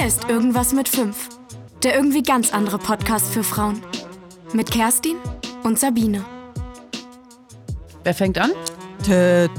ist Irgendwas mit 5. Der irgendwie ganz andere Podcast für Frauen. Mit Kerstin und Sabine. Wer fängt an? Deine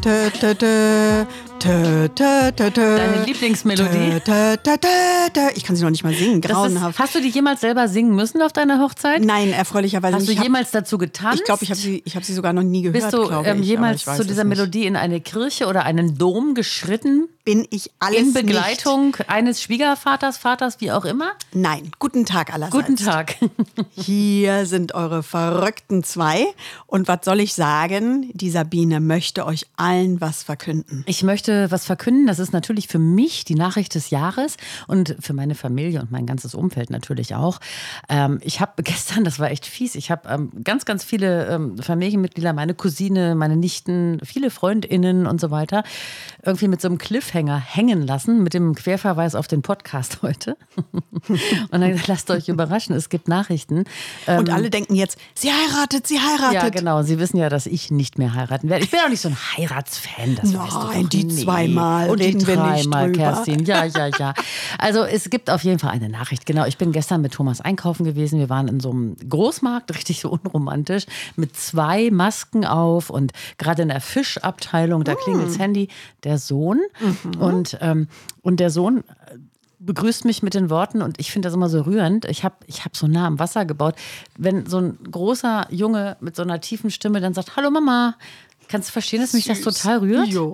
Lieblingsmelodie? Ich kann sie noch nicht mal singen, grauenhaft. Hast du die jemals selber singen müssen auf deiner Hochzeit? Nein, erfreulicherweise nicht. Hast du jemals dazu getanzt? Ich glaube, ich hab sie sogar noch nie gehört. Bist du jemals zu dieser Melodie in eine Kirche oder einen Dom geschritten? Bin ich alles in Begleitung nicht. Eines Schwiegervaters, Vaters, wie auch immer? Nein, guten Tag allerseits. Guten Tag. Hier sind eure verrückten zwei. Und was soll ich sagen? Die Sabine möchte euch allen was verkünden. Ich möchte was verkünden. Das ist natürlich für mich die Nachricht des Jahres und für meine Familie und mein ganzes Umfeld natürlich auch. Ich habe gestern, das war echt fies, ich habe ganz, ganz viele Familienmitglieder, meine Cousine, meine Nichten, viele FreundInnen und so weiter, irgendwie mit so einem Cliffhanger hängen lassen, mit dem Querverweis auf den Podcast heute. Und dann gesagt, lasst euch überraschen, es gibt Nachrichten. Und alle denken jetzt, sie heiratet. Ja, genau, sie wissen ja, dass ich nicht mehr heiraten werde. Ich bin auch nicht so ein Heiratsfan, das weißt du doch. Nein, die zweimal und die reden wir nicht dreimal, drüber. Kerstin. Ja. Also es gibt auf jeden Fall eine Nachricht. Genau, ich bin gestern mit Thomas einkaufen gewesen. Wir waren in so einem Großmarkt, richtig so unromantisch, mit 2 Masken auf und gerade in der Fischabteilung, da klingelt das Handy, der Sohn. Und der Sohn begrüßt mich mit den Worten und ich finde das immer so rührend. Ich hab so nah am Wasser gebaut. Wenn so ein großer Junge mit so einer tiefen Stimme dann sagt, hallo Mama, kannst du verstehen, dass mich das total rührt? Jo.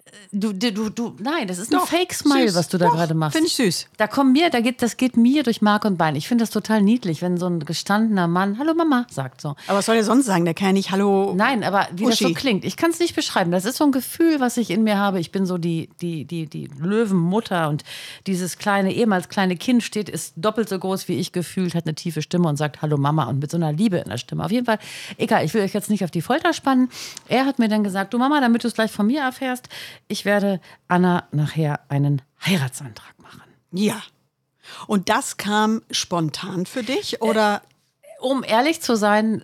Nein, das ist Doch, ein Fake-Smile, süß. was du da Doch, gerade machst. finde ich süß. Das geht mir durch Mark und Bein. Ich finde das total niedlich, wenn so ein gestandener Mann Hallo Mama sagt so. Aber was soll er sonst sagen? Der kann ja nicht Hallo. Nein, aber wie Uschi. das so klingt, ich kann es nicht beschreiben. Das ist so ein Gefühl, was ich in mir habe. Ich bin so die Löwenmutter und dieses ehemals kleine Kind ist doppelt so groß wie ich gefühlt, hat eine tiefe Stimme und sagt Hallo Mama und mit so einer Liebe in der Stimme. Auf jeden Fall, egal, ich will euch jetzt nicht auf die Folter spannen. Er hat mir dann gesagt, du Mama, damit du es gleich von mir erfährst, ich werde Anna nachher einen Heiratsantrag machen. Ja. Und das kam spontan für dich, oder? Um ehrlich zu sein,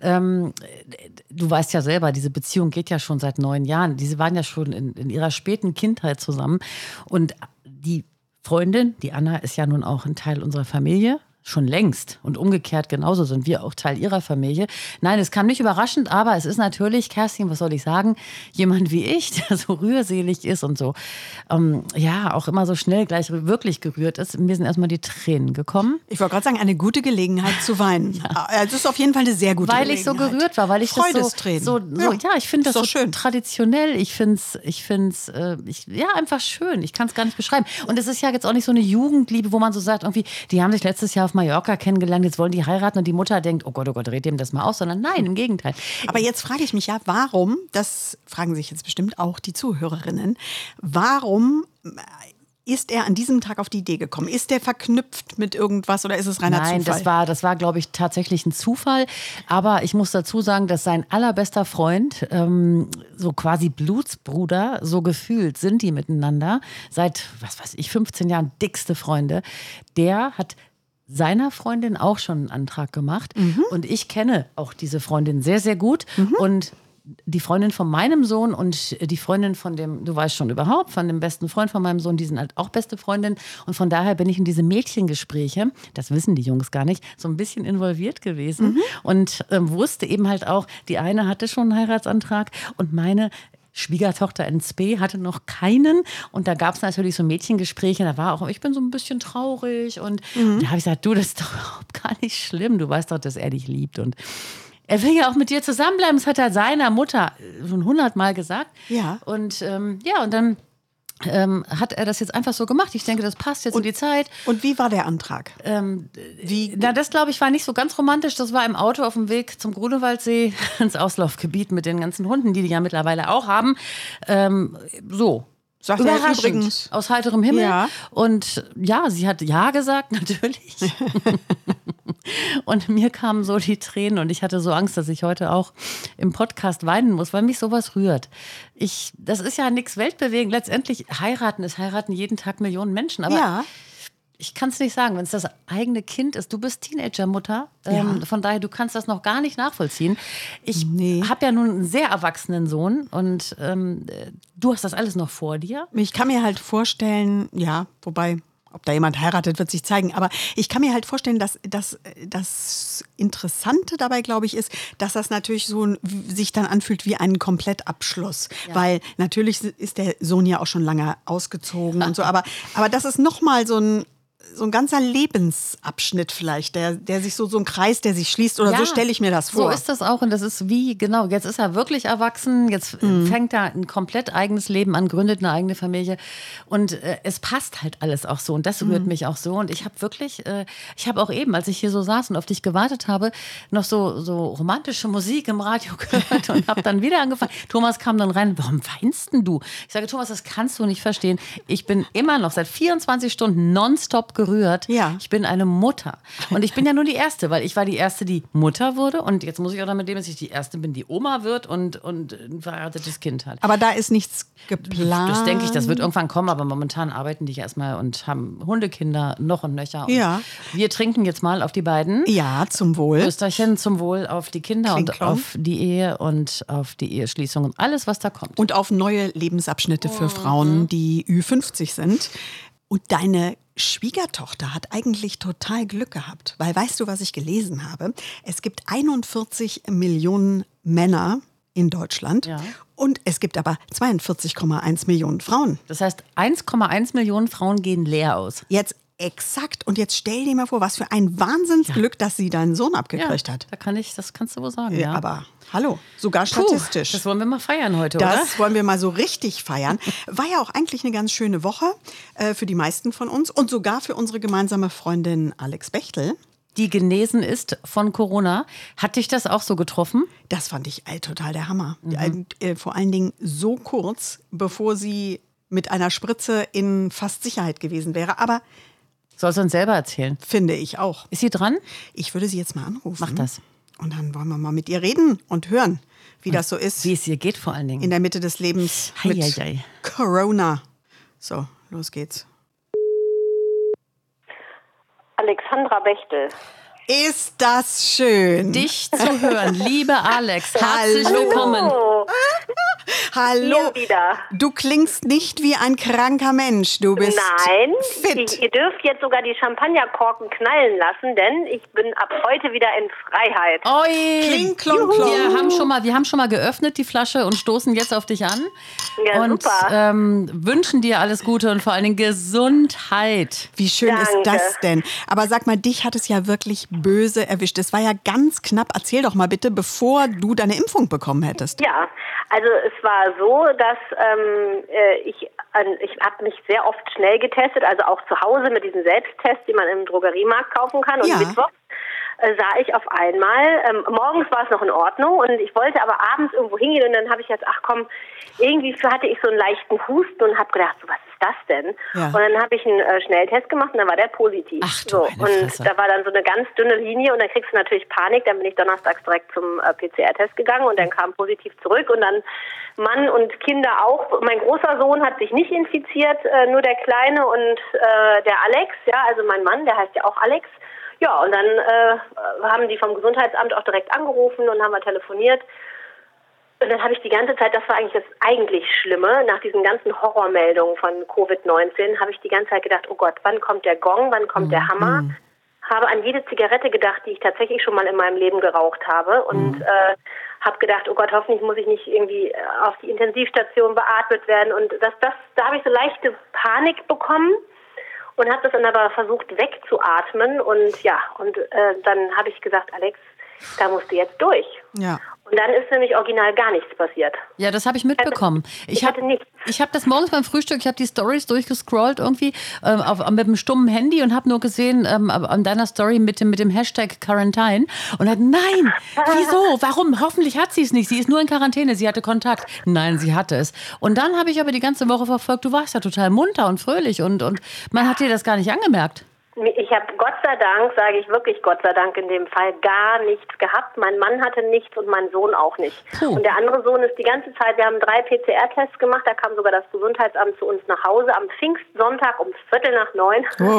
du weißt ja selber, diese Beziehung geht ja schon seit 9 Jahren. Diese waren ja schon in ihrer späten Kindheit zusammen. Und die Freundin, die Anna, ist ja nun auch ein Teil unserer Familie. Schon längst. Und umgekehrt genauso sind wir auch Teil ihrer Familie. Nein, es kam nicht überraschend, aber es ist natürlich, Kerstin, was soll ich sagen, jemand wie ich, der so rührselig ist und so, auch immer so schnell gleich wirklich gerührt ist. Mir sind erstmal die Tränen gekommen. Ich wollte gerade sagen, eine gute Gelegenheit zu weinen. Ja. Das ist auf jeden Fall eine sehr gute Weil Gelegenheit. ich so gerührt war, weil ich Freudestränen. ich finde das so schön. Traditionell. Ich finde es einfach schön. Ich kann es gar nicht beschreiben. Und es ist ja jetzt auch nicht so eine Jugendliebe, wo man so sagt, irgendwie, die haben sich letztes Jahr auf Mallorca kennengelernt, jetzt wollen die heiraten und die Mutter denkt, oh Gott, dreht dem das mal aus, sondern nein, im Gegenteil. Aber jetzt frage ich mich ja, warum, das fragen sich jetzt bestimmt auch die Zuhörerinnen, warum ist er an diesem Tag auf die Idee gekommen? Ist der verknüpft mit irgendwas oder ist es reiner Zufall? Nein, das war, glaube ich, tatsächlich ein Zufall. Aber ich muss dazu sagen, dass sein allerbester Freund, so quasi Blutsbruder, so gefühlt sind die miteinander, seit, 15 Jahren dickste Freunde, der hat seiner Freundin auch schon einen Antrag gemacht. Und ich kenne auch diese Freundin sehr, sehr gut. Und die Freundin von meinem Sohn und die Freundin von dem, du weißt schon überhaupt, von dem besten Freund von meinem Sohn, die sind halt auch beste Freundin. Und von daher bin ich in diese Mädchengespräche, das wissen die Jungs gar nicht, so ein bisschen involviert gewesen. Und wusste eben halt auch, die eine hatte schon einen Heiratsantrag und meine Schwiegertochter in Spee hatte noch keinen und da gab es natürlich so Mädchengespräche, da war auch, ich bin so ein bisschen traurig und da habe ich gesagt, du, das ist doch überhaupt gar nicht schlimm, du weißt doch, dass er dich liebt und er will ja auch mit dir zusammenbleiben, das hat er seiner Mutter schon 100-mal gesagt. Ja. Und und dann hat er das jetzt einfach so gemacht. Ich denke, das passt jetzt in die Zeit. Und wie war der Antrag? Das, glaube ich, war nicht so ganz romantisch. Das war im Auto auf dem Weg zum Grunewaldsee ins Auslaufgebiet mit den ganzen Hunden, die ja mittlerweile auch haben. Sagt er Überraschend, übrigens. aus heiterem Himmel. Ja. Und ja, sie hat ja gesagt, natürlich. Und mir kamen so die Tränen und ich hatte so Angst, dass ich heute auch im Podcast weinen muss, weil mich sowas rührt. Das ist ja nichts weltbewegend. Letztendlich heiraten jeden Tag Millionen Menschen. Aber Ja. ich kann es nicht sagen, wenn es das eigene Kind ist. Du bist Teenagermutter, von daher, du kannst das noch gar nicht nachvollziehen. Ich habe ja nun einen sehr erwachsenen Sohn und du hast das alles noch vor dir. Ich kann mir halt vorstellen, ja, wobei ob da jemand heiratet, wird sich zeigen. Aber ich kann mir halt vorstellen, dass das Interessante dabei, glaube ich, ist, dass das natürlich sich dann anfühlt wie ein Komplettabschluss. Ja. Weil natürlich ist der Sohn ja auch schon lange ausgezogen und so. Aber das ist nochmal so ein ganzer Lebensabschnitt vielleicht, der sich so ein Kreis, der sich schließt oder so stelle ich mir das vor. So ist das auch und das ist jetzt ist er wirklich erwachsen, jetzt fängt er ein komplett eigenes Leben an, gründet eine eigene Familie und es passt halt alles auch so und das rührt mich auch so und ich habe auch eben, als ich hier so saß und auf dich gewartet habe, noch so romantische Musik im Radio gehört und habe dann wieder angefangen. Thomas kam dann rein, warum weinst denn du? Ich sage, Thomas, das kannst du nicht verstehen. Ich bin immer noch seit 24 Stunden nonstop gerührt. Ja. Ich bin eine Mutter. Und ich bin ja nur die Erste, weil ich war die Erste, die Mutter wurde. Und jetzt muss ich auch damit leben, dass ich die Erste bin, die Oma wird und ein verheiratetes Kind hat. Aber da ist nichts geplant. Das denke ich, das wird irgendwann kommen. Aber momentan arbeiten die erstmal und haben Hundekinder noch und nöcher. Und wir trinken jetzt mal auf die beiden. Ja, zum Wohl. Österchen zum Wohl auf die Kinder und auf die Ehe und auf die Eheschließung und alles, was da kommt. Und auf neue Lebensabschnitte für Frauen, die Ü50 sind. Und deine Schwiegertochter hat eigentlich total Glück gehabt, weil weißt du, was ich gelesen habe? Es gibt 41 Millionen Männer in Deutschland und es gibt aber 42,1 Millionen Frauen. Das heißt, 1,1 Millionen Frauen gehen leer aus. Jetzt exakt. Und jetzt stell dir mal vor, was für ein Wahnsinnsglück, dass sie deinen Sohn abgekriegt hat. Das kannst du wohl sagen, ja. Aber hallo, sogar statistisch. Das wollen wir mal feiern heute, oder? Das wollen wir mal so richtig feiern. War ja auch eigentlich eine ganz schöne Woche für die meisten von uns und sogar für unsere gemeinsame Freundin Alex Bechtel. Die genesen ist von Corona. Hat dich das auch so getroffen? Das fand ich total der Hammer. Vor allen Dingen so kurz, bevor sie mit einer Spritze in fast Sicherheit gewesen wäre. Aber soll sie uns selber erzählen? Finde ich auch. Ist sie dran? Ich würde sie jetzt mal anrufen. Mach das. Und dann wollen wir mal mit ihr reden und hören, wie das so ist. Wie es ihr geht vor allen Dingen. In der Mitte des Lebens mit Corona. So, los geht's. Alexandra Bechtel. Ist das schön. Dich zu hören, liebe Alex. Herzlich willkommen. Hallo. Hier wieder. Du klingst nicht wie ein kranker Mensch. Du bist fit. Ihr dürft jetzt sogar die Champagnerkorken knallen lassen, denn ich bin ab heute wieder in Freiheit. Oi. Kling, klong, klong. Wir haben schon mal geöffnet die Flasche und stoßen jetzt auf dich an. Ja, und super. Wünschen dir alles Gute und vor allen Dingen Gesundheit. Wie schön ist das denn? Aber sag mal, dich hat es ja wirklich böse erwischt. Es war ja ganz knapp. Erzähl doch mal bitte, bevor du deine Impfung bekommen hättest. Ja, also es war so, dass ich habe mich sehr oft schnell getestet, also auch zu Hause mit diesen Selbsttests, die man im Drogeriemarkt kaufen kann. Und Mittwoch sah ich auf einmal, morgens war es noch in Ordnung und ich wollte aber abends irgendwo hingehen und dann habe ich jetzt, irgendwie hatte ich so einen leichten Husten und habe gedacht, so, was ist das denn? Ja. Und dann habe ich einen Schnelltest gemacht und dann war der positiv. Ach, du und da war dann so eine ganz dünne Linie und dann kriegst du natürlich Panik. Dann bin ich donnerstags direkt zum PCR-Test gegangen und dann kam positiv zurück und dann Mann und Kinder auch. Mein großer Sohn hat sich nicht infiziert, nur der Kleine und der Alex, ja, also mein Mann, der heißt ja auch Alex. Ja, und dann haben die vom Gesundheitsamt auch direkt angerufen und haben wir telefoniert. Und dann habe ich die ganze Zeit, das war eigentlich das eigentlich Schlimme, nach diesen ganzen Horrormeldungen von Covid-19, habe ich die ganze Zeit gedacht, oh Gott, wann kommt der Gong, wann kommt der Hammer? Habe an jede Zigarette gedacht, die ich tatsächlich schon mal in meinem Leben geraucht habe und habe gedacht, oh Gott, hoffentlich muss ich nicht irgendwie auf die Intensivstation beatmet werden. Und da habe ich so leichte Panik bekommen. Und habe das dann aber versucht wegzuatmen und dann habe ich gesagt, Alex, da musst du jetzt durch. Ja. Und dann ist nämlich original gar nichts passiert. Ja, das habe ich mitbekommen. Ich hatte nichts. Ich habe das morgens beim Frühstück, ich habe die Stories durchgescrollt irgendwie mit dem stummen Handy und habe nur gesehen an deiner Story mit dem Hashtag Quarantine und dachte, nein, wieso, warum, hoffentlich hat sie es nicht, sie ist nur in Quarantäne, sie hatte Kontakt. Nein, sie hatte es. Und dann habe ich aber die ganze Woche verfolgt, du warst ja total munter und fröhlich und man hat dir das gar nicht angemerkt. Ich habe Gott sei Dank, sage ich wirklich Gott sei Dank in dem Fall, gar nichts gehabt. Mein Mann hatte nichts und mein Sohn auch nicht. Und der andere Sohn ist die ganze Zeit, wir haben 3 PCR-Tests gemacht, da kam sogar das Gesundheitsamt zu uns nach Hause am Pfingstsonntag um 8:45. Wow.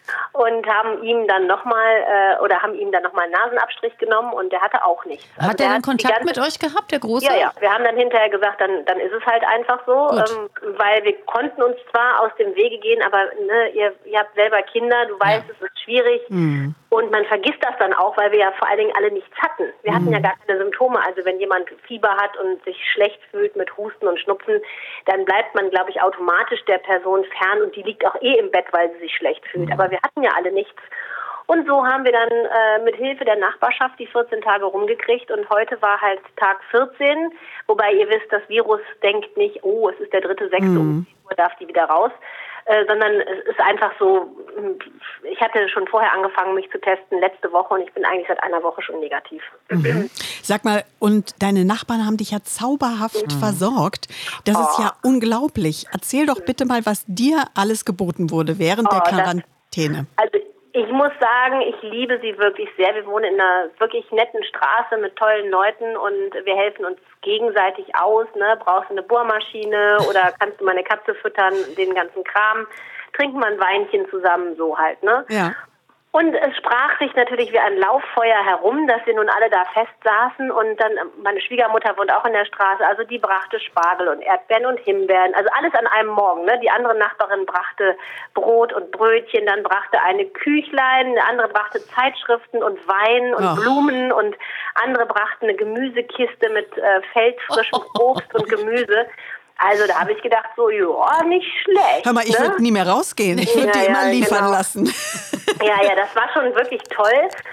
und haben ihm dann nochmal einen Nasenabstrich genommen und der hatte auch nichts. Hat der denn Kontakt mit euch gehabt, der Große? Ja. Wir haben dann hinterher gesagt, dann ist es halt einfach so, weil wir konnten uns zwar aus dem Wege gehen, aber ne, ihr habt selber Kinder, du weißt, es ist schwierig und man vergisst das dann auch, weil wir ja vor allen Dingen alle nichts hatten. Wir hatten ja gar keine Symptome, also wenn jemand Fieber hat und sich schlecht fühlt mit Husten und Schnupfen, dann bleibt man, glaube ich, automatisch der Person fern und die liegt auch im Bett, weil sie sich schlecht fühlt. Aber wir hatten ja alle nichts. Und so haben wir dann mit Hilfe der Nachbarschaft die 14 Tage rumgekriegt und heute war halt Tag 14, wobei ihr wisst, das Virus denkt nicht, oh, es ist der 3.6., um 10 Uhr darf die wieder raus, sondern es ist einfach so, ich hatte schon vorher angefangen, mich zu testen, letzte Woche und ich bin eigentlich seit einer Woche schon negativ. Sag mal, und deine Nachbarn haben dich ja zauberhaft versorgt. Das ist ja unglaublich. Erzähl doch bitte mal, was dir alles geboten wurde während der Quarantäne. Also ich muss sagen, ich liebe sie wirklich sehr. Wir wohnen in einer wirklich netten Straße mit tollen Leuten und wir helfen uns gegenseitig aus. Ne? Brauchst du eine Bohrmaschine oder kannst du mal eine Katze füttern, den ganzen Kram. Trinken wir ein Weinchen zusammen, so halt. Ne? Ja. Und es sprach sich natürlich wie ein Lauffeuer herum, dass wir nun alle da fest saßen und dann, meine Schwiegermutter wohnt auch in der Straße, also die brachte Spargel und Erdbeeren und Himbeeren, also alles an einem Morgen. Ne? Die andere Nachbarin brachte Brot und Brötchen, dann brachte eine Küchlein, eine andere brachte Zeitschriften und Wein und Blumen und andere brachten eine Gemüsekiste mit feldfrischem Obst und Gemüse. Also da habe ich gedacht, so, ja, nicht schlecht. Hör mal, ich würde nie mehr rausgehen. Ich würde die immer liefern lassen. Ja, das war schon wirklich toll.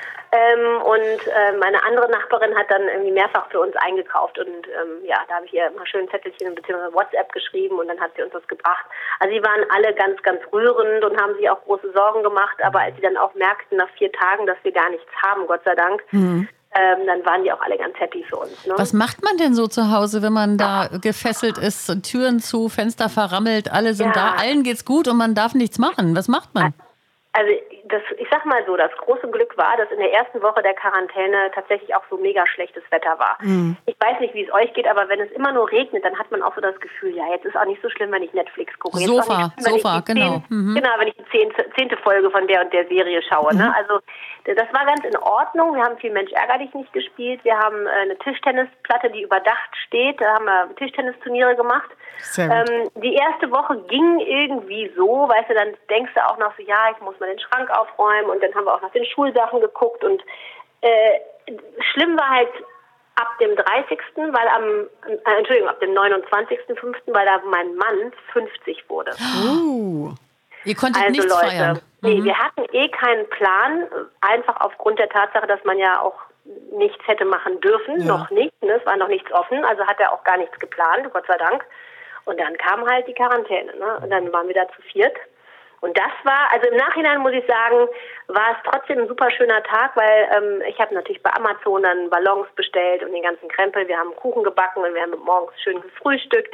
Und meine andere Nachbarin hat dann irgendwie mehrfach für uns eingekauft. Und da habe ich ihr mal schön Zettelchen bzw. WhatsApp geschrieben und dann hat sie uns das gebracht. Also sie waren alle ganz, ganz rührend und haben sich auch große Sorgen gemacht. Aber als sie dann auch merkten nach 4 Tagen, dass wir gar nichts haben, Gott sei Dank, dann waren die auch alle ganz happy für uns. Ne? Was macht man denn so zu Hause, wenn man da gefesselt ist, Türen zu, Fenster verrammelt, alle sind da, allen geht's gut und man darf nichts machen? Was macht man? Also ich sag mal so, das große Glück war, dass in der ersten Woche der Quarantäne tatsächlich auch so mega schlechtes Wetter war. Ich weiß nicht, wie es euch geht, aber wenn es immer nur regnet, dann hat man auch so das Gefühl, ja, jetzt ist auch nicht so schlimm, wenn ich Netflix gucke. Sofa, genau. Genau, wenn ich die 10. Folge von der und der Serie schaue. Ne? Also das war ganz in Ordnung. Wir haben viel Mensch ärger dich nicht gespielt. Wir haben eine Tischtennisplatte, die überdacht steht. Da haben wir Tischtennisturniere gemacht. Die erste Woche ging irgendwie so, weißt du, dann denkst du auch noch so, ja, ich muss mal den Schrank aufräumen und dann haben wir auch nach den Schulsachen geguckt und schlimm war halt ab dem 30., weil ab dem 29.05., weil da mein Mann 50 wurde. Ihr konntet also nichts Leute, feiern? Nee, wir hatten keinen Plan, einfach aufgrund der Tatsache, dass man ja auch nichts hätte machen dürfen, noch nicht, ne? Es war noch nichts offen, also hat er auch gar nichts geplant, Gott sei Dank. Und dann kam halt die Quarantäne, ne? Und dann waren wir da zu 4. Und das war, also im Nachhinein muss ich sagen, war es trotzdem ein super schöner Tag, weil ich habe natürlich bei Amazon dann Ballons bestellt und den ganzen Krempel. Wir haben Kuchen gebacken und wir haben morgens schön gefrühstückt.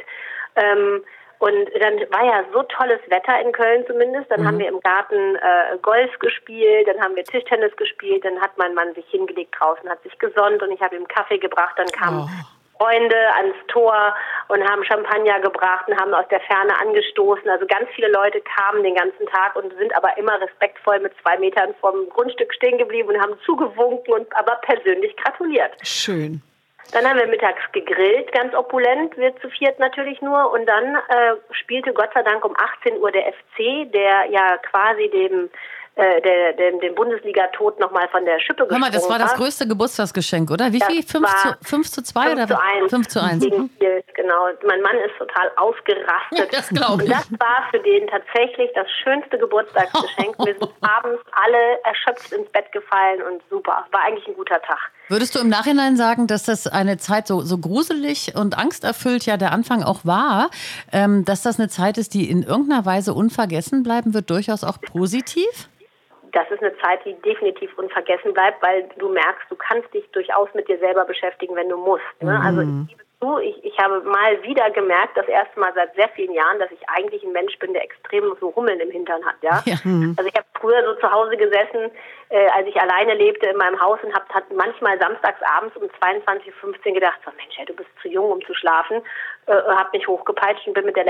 Und dann war ja so tolles Wetter in Köln zumindest. Dann haben wir im Garten Golf gespielt, dann haben wir Tischtennis gespielt, dann hat mein Mann sich hingelegt draußen, hat sich gesonnt und ich habe ihm Kaffee gebracht. Dann kamen Freunde ans Tor und haben Champagner gebracht und haben aus der Ferne angestoßen. Also ganz viele Leute kamen den ganzen Tag und sind aber immer respektvoll mit 2 Metern vom Grundstück stehen geblieben und haben zugewunken und aber persönlich gratuliert. Schön. Dann haben wir mittags gegrillt, ganz opulent, wir zu 4 natürlich nur. Und dann spielte Gott sei Dank um 18 Uhr der FC, der ja quasi dem Bundesliga-Tod nochmal von der Schippe gesprungen war. Das war das größte Geburtstagsgeschenk, oder? Wie viel? 5 zu 2 oder 5 zu 1? Gegen Kiel, genau. Mein Mann ist total ausgerastet. Das glaube ich. Und das war für den tatsächlich das schönste Geburtstagsgeschenk. Wir sind abends alle erschöpft ins Bett gefallen und super. War eigentlich ein guter Tag. Würdest du im Nachhinein sagen, dass das eine Zeit so gruselig und angsterfüllt ja der Anfang auch war, dass das eine Zeit ist, die in irgendeiner Weise unvergessen bleiben wird, durchaus auch positiv? Das ist eine Zeit, die definitiv unvergessen bleibt, weil du merkst, du kannst dich durchaus mit dir selber beschäftigen, wenn du musst. Ne? Also ich liebe zu, ich habe mal wieder gemerkt, das erste Mal seit sehr vielen Jahren, dass ich eigentlich ein Mensch bin, der extrem so Hummeln im Hintern hat. Ja? Also ich habe früher so zu Hause gesessen, als ich alleine lebte in meinem Haus und hat manchmal samstags abends um 22:15 Uhr gedacht, so Mensch, du bist zu jung, um zu schlafen. Habe mich hochgepeitscht und bin mit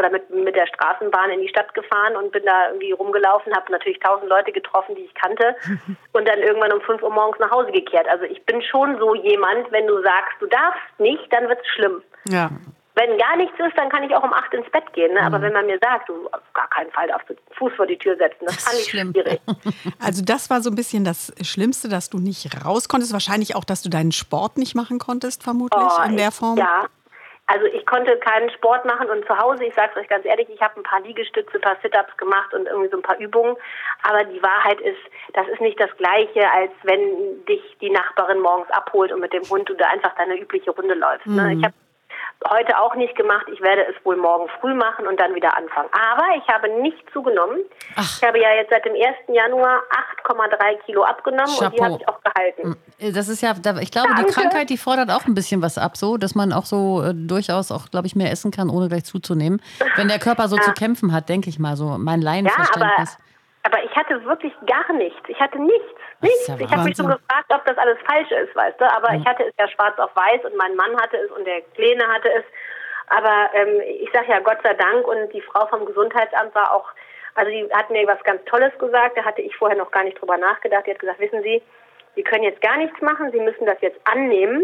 der Straßenbahn in die Stadt gefahren und bin da irgendwie rumgelaufen, habe natürlich 1000 Leute getroffen, die ich kannte und dann irgendwann um 5 Uhr morgens nach Hause gekehrt. Also ich bin schon so jemand, wenn du sagst, du darfst nicht, dann wird's schlimm. Ja. Wenn gar nichts ist, dann kann ich auch um 8 ins Bett gehen. Ne? Aber wenn man mir sagt, du auf gar keinen Fall darfst du den Fuß vor die Tür setzen, das fand ich schwierig. Also das war so ein bisschen das Schlimmste, dass du nicht raus konntest. Wahrscheinlich auch, dass du deinen Sport nicht machen konntest, vermutlich, in der Form. Ja. Also ich konnte keinen Sport machen und zu Hause, ich sage es euch ganz ehrlich, ich habe ein paar Liegestütze, ein paar Sit-Ups gemacht und irgendwie so ein paar Übungen. Aber die Wahrheit ist, das ist nicht das Gleiche, als wenn dich die Nachbarin morgens abholt und mit dem Hund du da einfach deine übliche Runde läufst. Ne? Ich habe heute auch nicht gemacht. Ich werde es wohl morgen früh machen und dann wieder anfangen. Aber ich habe nicht zugenommen. Ich habe ja jetzt seit dem 1. Januar 8,3 Kilo abgenommen und die habe ich auch gehalten. Das ist ja, ich glaube, die Krankheit, die fordert auch ein bisschen was ab, so, dass man auch so durchaus auch, glaube ich, mehr essen kann, ohne gleich zuzunehmen. Wenn der Körper so zu kämpfen hat, denke ich mal, so mein Laienverständnis. Aber ich hatte wirklich gar nichts. Ich hatte nichts. Ja, ich habe mich schon gefragt, ob das alles falsch ist, weißt du. Aber ich hatte es ja schwarz auf weiß und mein Mann hatte es und der Kleine hatte es. Aber ich sage ja Gott sei Dank und die Frau vom Gesundheitsamt war auch, also die hat mir was ganz Tolles gesagt. Da hatte ich vorher noch gar nicht drüber nachgedacht. Die hat gesagt, wissen Sie, Sie können jetzt gar nichts machen. Sie müssen das jetzt annehmen.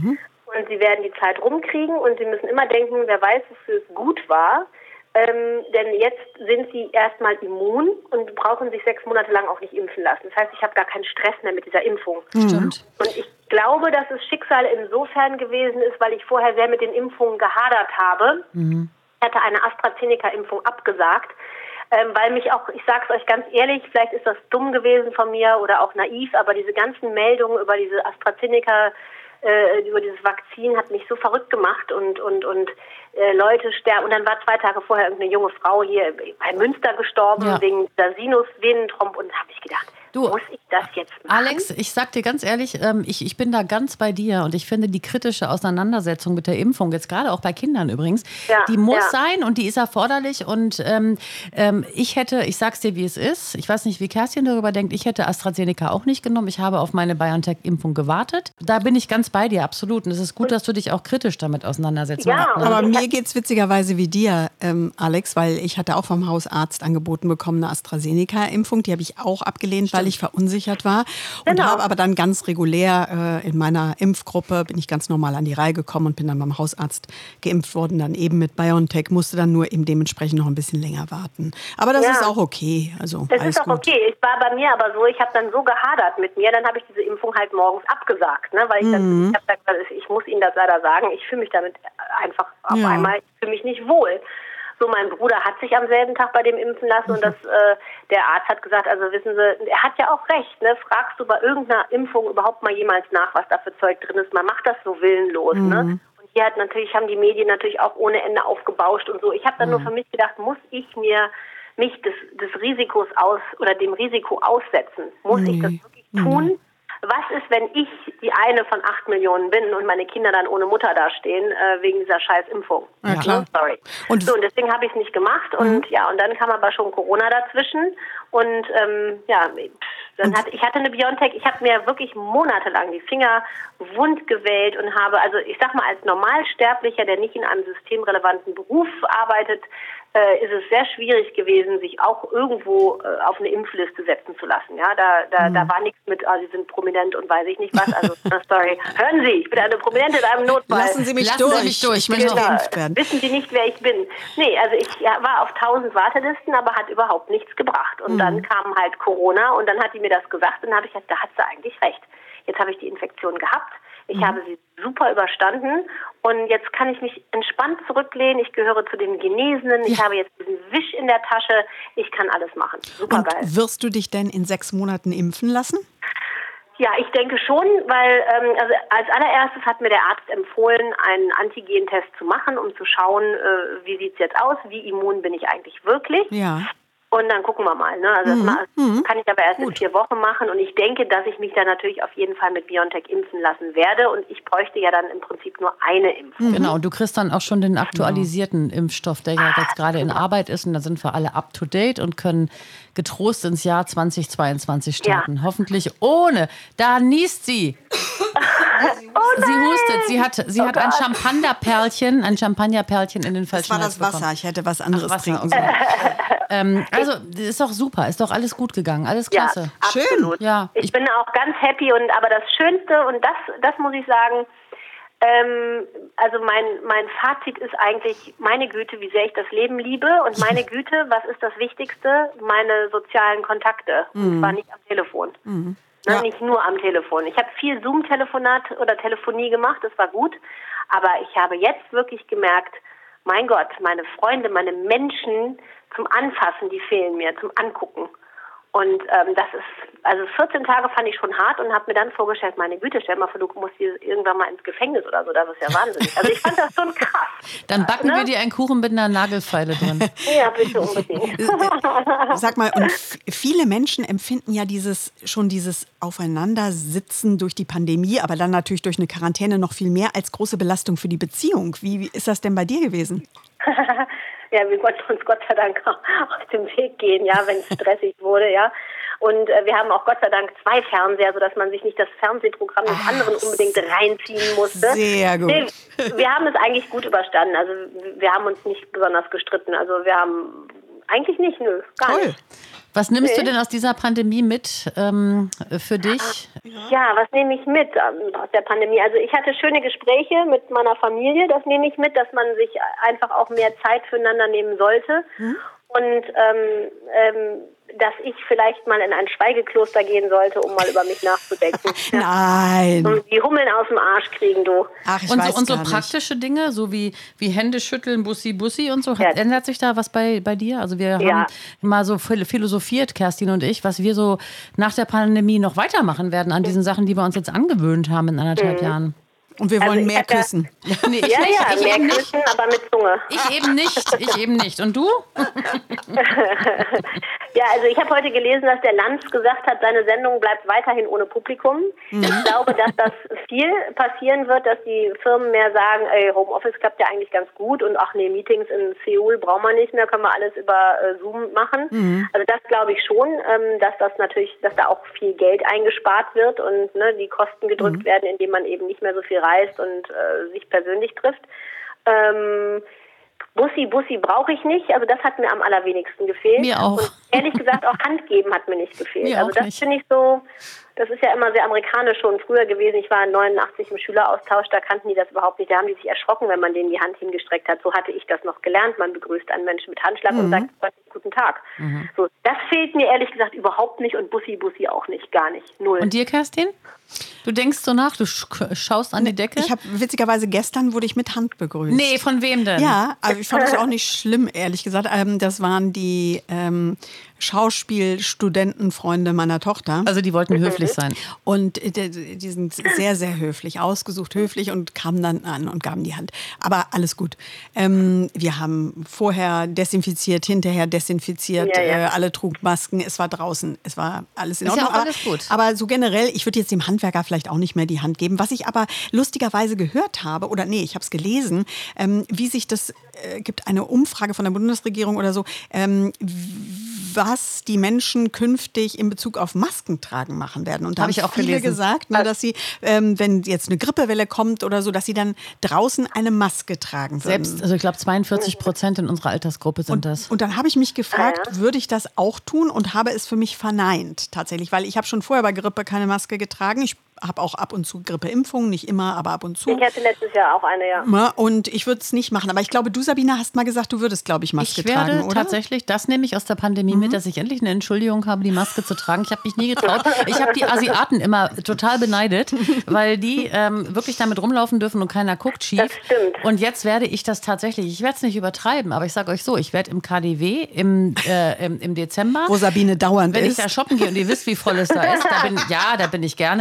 Und Sie werden die Zeit rumkriegen und Sie müssen immer denken, wer weiß, wofür es gut war. Denn jetzt sind sie erstmal immun und brauchen sich 6 Monate lang auch nicht impfen lassen. Das heißt, ich habe gar keinen Stress mehr mit dieser Impfung. Stimmt. Und ich glaube, dass es Schicksal insofern gewesen ist, weil ich vorher sehr mit den Impfungen gehadert habe. Ich hatte eine AstraZeneca-Impfung abgesagt, weil mich auch, ich sage es euch ganz ehrlich, vielleicht ist das dumm gewesen von mir oder auch naiv, aber diese ganzen Meldungen über diese AstraZeneca über dieses Vakzin hat mich so verrückt gemacht und Leute sterben. Und dann war 2 Tage vorher irgendeine junge Frau hier bei Münster gestorben wegen der Sinusvenenthrombose. Und da habe ich gedacht, muss ich das jetzt machen? Alex, ich sag dir ganz ehrlich, ich bin da ganz bei dir und ich finde die kritische Auseinandersetzung mit der Impfung, jetzt gerade auch bei Kindern übrigens, die muss sein und die ist erforderlich und ich sag's dir, wie es ist, ich weiß nicht, wie Kerstin darüber denkt, ich hätte AstraZeneca auch nicht genommen, ich habe auf meine BioNTech-Impfung gewartet, da bin ich ganz bei dir, absolut und es ist gut, dass du dich auch kritisch damit auseinandersetzt. Aber mir geht's witzigerweise wie dir, Alex, weil ich hatte auch vom Hausarzt angeboten bekommen, eine AstraZeneca-Impfung, die habe ich auch abgelehnt, weil ich verunsichert war und habe aber dann ganz regulär in meiner Impfgruppe, bin ich ganz normal an die Reihe gekommen und bin dann beim Hausarzt geimpft worden, dann eben mit BioNTech, musste dann nur eben dementsprechend noch ein bisschen länger warten. Aber das ist auch okay. Also, das ist auch gut. Okay. Es war bei mir aber so, ich habe dann so gehadert mit mir, dann habe ich diese Impfung halt morgens abgesagt, ne? Weil ich dann, ich muss Ihnen das leider sagen, ich fühle mich damit einfach auf einmal, ich fühle mich nicht wohl. So, mein Bruder hat sich am selben Tag bei dem impfen lassen und der Arzt hat gesagt, also wissen Sie, er hat ja auch recht, ne? Fragst du bei irgendeiner Impfung überhaupt mal jemals nach, was da für Zeug drin ist? Man macht das so willenlos, ne? Und hier haben die Medien natürlich auch ohne Ende aufgebauscht und so. Ich habe dann nur für mich gedacht, muss ich mich des Risikos dem Risiko aussetzen? Muss ich das wirklich tun? Was ist, wenn ich die eine von 8 Millionen bin und meine Kinder dann ohne Mutter dastehen wegen dieser scheiß Impfung? Ja, klar. Sorry. Und deswegen habe ich es nicht gemacht und und dann kam aber schon Corona dazwischen und ich hatte eine BioNTech, ich habe mir wirklich monatelang die Finger wund gewählt und habe, also ich sag mal, als Normalsterblicher, der nicht in einem systemrelevanten Beruf arbeitet, ist es sehr schwierig gewesen, sich auch irgendwo auf eine Impfliste setzen zu lassen. Ja, da war nichts mit, Sie sind prominent und weiß ich nicht was. Also, sorry. Hören Sie, ich bin eine Prominente in einem Notfall. Lassen Sie mich durch. Ich möchte geimpft werden. Wissen Sie nicht, wer ich bin? Nee, also ich war auf 1000 Wartelisten, aber hat überhaupt nichts gebracht. Und dann kam halt Corona und dann hat die mir das gesagt und habe ich gesagt, da hat sie eigentlich recht. Jetzt habe ich die Infektion gehabt. Ich habe sie super überstanden und jetzt kann ich mich entspannt zurücklehnen. Ich gehöre zu den Genesenen. Ich habe jetzt diesen Wisch in der Tasche. Ich kann alles machen. Super geil. Und wirst du dich denn in 6 Monaten impfen lassen? Ja, ich denke schon, weil also als allererstes hat mir der Arzt empfohlen, einen Antigentest zu machen, um zu schauen, wie sieht's jetzt aus, wie immun bin ich eigentlich wirklich. Ja. Und dann gucken wir mal. Ne? Also das kann ich aber erst in 4 Wochen machen. Und ich denke, dass ich mich dann natürlich auf jeden Fall mit BioNTech impfen lassen werde. Und ich bräuchte ja dann im Prinzip nur eine Impfung. Genau, und du kriegst dann auch schon den aktualisierten Impfstoff, der ja jetzt gerade in Arbeit ist. Und da sind wir alle up to date und können getrost ins Jahr 2022 starten. Ja. Hoffentlich ohne. Da niest sie. Sie hustet. Sie hat ein Champagnerperlchen in den falschen Hals Das war das Wasser. Ich hätte was anderes trinken sollen. Also, ist doch super. Ist doch alles gut gegangen. Alles klasse. Ja, absolut. Schön. Ja, ich bin auch ganz happy. Aber das Schönste, und das muss ich sagen, also mein Fazit ist eigentlich, meine Güte, wie sehr ich das Leben liebe. Und meine Güte, was ist das Wichtigste? Meine sozialen Kontakte. Und zwar nicht am Telefon. Ne, nicht nur am Telefon. Ich habe viel Zoom-Telefonat oder Telefonie gemacht, das war gut. Aber ich habe jetzt wirklich gemerkt, mein Gott, meine Freunde, meine Menschen zum Anfassen, die fehlen mir, zum Angucken. Und das ist, also 14 Tage fand ich schon hart und habe mir dann vorgestellt, meine Güte, stell mal vor, du musst hier irgendwann mal ins Gefängnis oder so, das ist ja wahnsinnig. Also ich fand das schon krass. Dann backen wir dir einen Kuchen mit einer Nagelfeile drin. Ja, bitte unbedingt. Sag mal, und viele Menschen empfinden ja dieses Aufeinandersitzen durch die Pandemie, aber dann natürlich durch eine Quarantäne noch viel mehr als große Belastung für die Beziehung. Wie ist das denn bei dir gewesen? Ja, wir konnten uns Gott sei Dank auch auf den Weg gehen, ja, wenn es stressig wurde, ja. Und wir haben auch Gott sei Dank 2 Fernseher, sodass man sich nicht das Fernsehprogramm des anderen unbedingt reinziehen musste. Sehr gut. Nee, wir haben es eigentlich gut überstanden. Also wir haben uns nicht besonders gestritten. Also wir haben eigentlich nicht, gar nicht. Was nimmst du denn aus dieser Pandemie mit für dich? Ja, was nehme ich mit aus der Pandemie? Also ich hatte schöne Gespräche mit meiner Familie. Das nehme ich mit, dass man sich einfach auch mehr Zeit füreinander nehmen sollte. Und dass ich vielleicht mal in ein Schweigekloster gehen sollte, um mal über mich nachzudenken. Nein. Und die Hummeln aus dem Arsch kriegen, du. Ach, ich und weiß so, und so gar praktische Dinge, so wie Hände schütteln, Bussi und so. Ändert sich da was bei dir? Also wir haben mal so philosophiert, Kerstin und ich, was wir so nach der Pandemie noch weitermachen werden an diesen Sachen, die wir uns jetzt angewöhnt haben in 1,5 Jahren. Und wir wollen mehr küssen. Nee, mehr küssen, aber mit Zunge. Ich eben nicht. Und du? Ja, also ich habe heute gelesen, dass der Lanz gesagt hat, seine Sendung bleibt weiterhin ohne Publikum. Ich glaube, dass das viel passieren wird, dass die Firmen mehr sagen, Homeoffice klappt ja eigentlich ganz gut und ach nee, Meetings in Seoul brauchen wir nicht mehr, können wir alles über Zoom machen. Also das glaube ich schon, dass das natürlich, dass da auch viel Geld eingespart wird und die Kosten gedrückt werden, indem man eben nicht mehr so viel reist und sich persönlich trifft. Bussi brauche ich nicht, also das hat mir am allerwenigsten gefehlt. Mir auch. Und ehrlich gesagt auch Hand geben hat mir nicht gefehlt. Mir also das finde ich so, das ist ja immer sehr amerikanisch schon früher gewesen. Ich war 89 im Schüleraustausch, da kannten die das überhaupt nicht. Da haben die sich erschrocken, wenn man denen die Hand hingestreckt hat. So hatte ich das noch gelernt. Man begrüßt einen Menschen mit Handschlag und sagt guten Tag. So, das fehlt mir ehrlich gesagt überhaupt nicht und Bussi auch nicht, gar nicht, null. Und dir, Kerstin? Du denkst so nach, du schaust an die Decke? Ich habe witzigerweise gestern wurde ich mit Hand begrüßt. Nee, von wem denn? Ja, also ich fand das auch nicht schlimm, ehrlich gesagt. Das waren die Schauspielstudentenfreunde meiner Tochter. Also die wollten höflich sein. Und die sind sehr, sehr höflich, ausgesucht höflich und kamen dann an und gaben die Hand. Aber alles gut. Wir haben vorher desinfiziert, hinterher desinfiziert, alle trugen Masken, es war draußen, es war alles in Ordnung. Ist ja auch alles gut. Aber so generell, ich würde jetzt dem Handwerker vielleicht auch nicht mehr die Hand geben. Was ich aber lustigerweise gehört habe, oder nee, ich habe es gelesen, wie sich das, gibt eine Umfrage von der Bundesregierung oder so, was die Menschen künftig in Bezug auf Masken tragen machen werden. Und da haben viele gesagt, dass sie, wenn jetzt eine Grippewelle kommt oder so, dass sie dann draußen eine Maske tragen würden. Selbst, also ich glaube 42% in unserer Altersgruppe sind das. Und dann habe ich mich gefragt, würde ich das auch tun und habe es für mich verneint tatsächlich, weil ich habe schon vorher bei Grippe keine Maske getragen. Ich habe auch ab und zu Grippeimpfungen, nicht immer, aber ab und zu. Ich hatte letztes Jahr auch eine, ja. Und ich würde es nicht machen. Aber ich glaube, du, Sabine, hast mal gesagt, du würdest, glaube ich, Maske tragen, oder? Ich werde tatsächlich, das nehme ich aus der Pandemie mit, dass ich endlich eine Entschuldigung habe, die Maske zu tragen. Ich habe mich nie getraut. Ich habe die Asiaten immer total beneidet, weil die wirklich damit rumlaufen dürfen und keiner guckt schief. Das stimmt. Und jetzt werde ich das tatsächlich, ich werde es nicht übertreiben, aber ich sage euch so, ich werde im KaDeWe im Dezember, wo Sabine dauernd wenn ist. ich da shoppen gehe und ihr wisst, wie voll es da ist, da bin ich gerne Nein,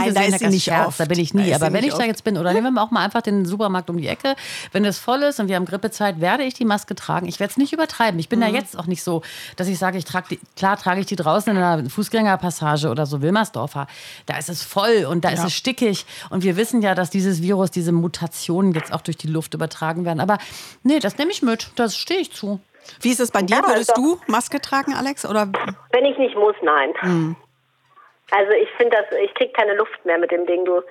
gesehen, da ist sie nicht Scherz, oft. da bin ich nie. Da ist Aber sie wenn nicht ich da oft. jetzt bin, oder nehmen wir auch mal einfach den Supermarkt um die Ecke, wenn es voll ist und wir haben Grippezeit, werde ich die Maske tragen. Ich werde es nicht übertreiben. Ich bin da jetzt auch nicht so, dass ich sage, klar trage ich die draußen in einer Fußgängerpassage oder so, Wilmersdorfer. Da ist es voll und da ist es stickig. Und wir wissen ja, dass dieses Virus, diese Mutationen jetzt auch durch die Luft übertragen werden. Aber nee, das nehme ich mit. Das stehe ich zu. Wie ist es bei dir? Ja, Würdest also- du Maske tragen, Alex? Oder? Wenn ich nicht muss, nein. Also ich finde ich kriege keine Luft mehr mit dem Ding, du.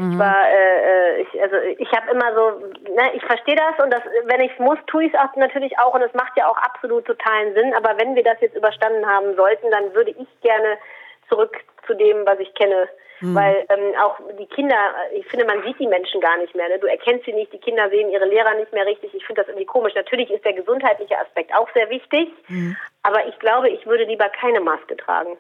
Ich habe immer so, ne, ich verstehe das und wenn ich es muss, tue ich es auch natürlich auch und es macht ja auch absolut totalen Sinn. Aber wenn wir das jetzt überstanden haben sollten, dann würde ich gerne zurück zu dem, was ich kenne. Weil auch die Kinder, ich finde, man sieht die Menschen gar nicht mehr. Ne? Du erkennst sie nicht, die Kinder sehen ihre Lehrer nicht mehr richtig. Ich finde das irgendwie komisch. Natürlich ist der gesundheitliche Aspekt auch sehr wichtig, aber ich glaube, ich würde lieber keine Maske tragen.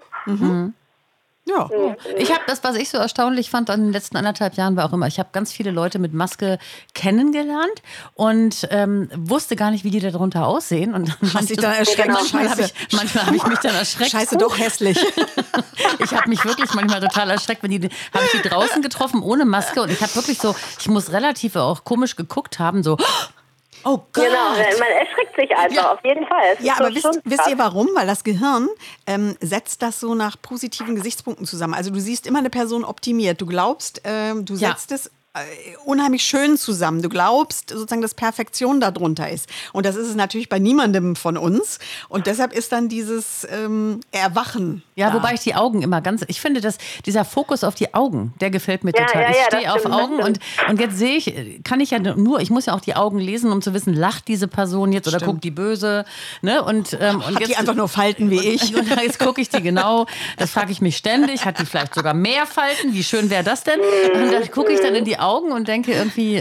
Ja. Ich habe das, was ich so erstaunlich fand an den letzten 1,5 Jahren, war auch immer, ich habe ganz viele Leute mit Maske kennengelernt und wusste gar nicht, wie die darunter aussehen. Und Hast dich dann erschreckt? manchmal habe Scheiße. ich mich dann erschreckt. Scheiße, doch hässlich. Ich habe mich wirklich manchmal total erschreckt, habe ich die draußen getroffen ohne Maske und ich habe wirklich so, ich muss relativ auch komisch geguckt haben, so, oh Gott. Genau, man erschreckt sich einfach, auf jeden Fall. Es Ja, ist aber schon wisst ihr krass. warum? Weil das Gehirn setzt das so nach positiven Gesichtspunkten zusammen. Also du siehst immer eine Person optimiert. Du glaubst, du setzt es unheimlich schön zusammen. Du glaubst sozusagen, dass Perfektion darunter ist. Und das ist es natürlich bei niemandem von uns. Und deshalb ist dann dieses Erwachen. Ja, da. wobei ich die Augen immer ich finde, dass dieser Fokus auf die Augen, der gefällt mir Ja, total. ja, Ich ja, stehe das auf stimmt, das Augen und jetzt sehe ich, ich muss ja auch die Augen lesen, um zu wissen, lacht diese Person jetzt oder guckt die böse. Ne? Und Hat jetzt, die einfach nur Falten wie ich? Und jetzt gucke ich die genau, das frage ich mich ständig, hat die vielleicht sogar mehr Falten? Wie schön wäre das denn? Und dann gucke ich dann in die Augen und denke irgendwie,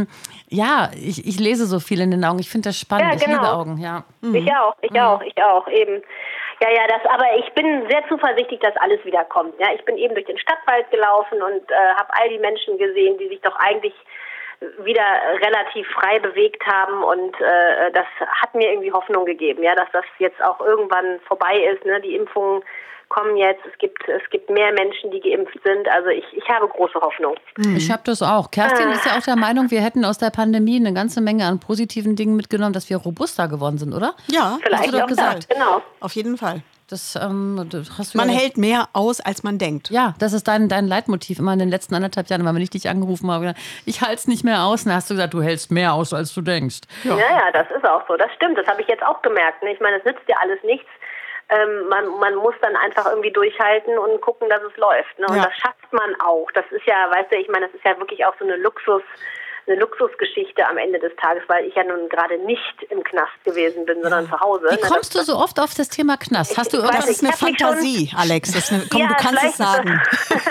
ich lese so viel in den Augen, ich finde das spannend, Ja, ich liebe genau. Augen, ja. Ich auch, eben. Ja, aber ich bin sehr zuversichtlich, dass alles wieder kommt. Ja, ich bin eben durch den Stadtwald gelaufen und habe all die Menschen gesehen, die sich doch eigentlich wieder relativ frei bewegt haben und das hat mir irgendwie Hoffnung gegeben, ja, dass das jetzt auch irgendwann vorbei ist. Ne? Die Impfungen kommen jetzt, es gibt mehr Menschen, die geimpft sind. Also ich habe große Hoffnung. Ich habe das auch. Kerstin ist ja auch der Meinung, wir hätten aus der Pandemie eine ganze Menge an positiven Dingen mitgenommen, dass wir robuster geworden sind, oder? Ja, Vielleicht hast du doch auch gesagt. das, genau. auf jeden Fall. Das hast du Man ja hält mehr aus, als man denkt. Ja, das ist dein Leitmotiv immer in den letzten 1,5 Jahren, wenn ich dich angerufen habe. Ich halte es nicht mehr aus. Dann hast du gesagt, du hältst mehr aus, als du denkst. Ja, das ist auch so. Das stimmt. Das habe ich jetzt auch gemerkt. Ne? Ich meine, es nützt ja alles nichts. Man muss dann einfach irgendwie durchhalten und gucken, dass es läuft. Ne? Und das schafft man auch. Das ist ja, weißt du, ich meine, das ist ja wirklich auch so eine Luxusgeschichte am Ende des Tages, weil ich ja nun gerade nicht im Knast gewesen bin, sondern zu Hause. Wie kommst du so oft auf das Thema Knast? Hast du Das irgendwas? ist eine Ich hab mich Fantasie, Alex. Das ist eine, komm, Ja, du kannst es vielleicht- sagen.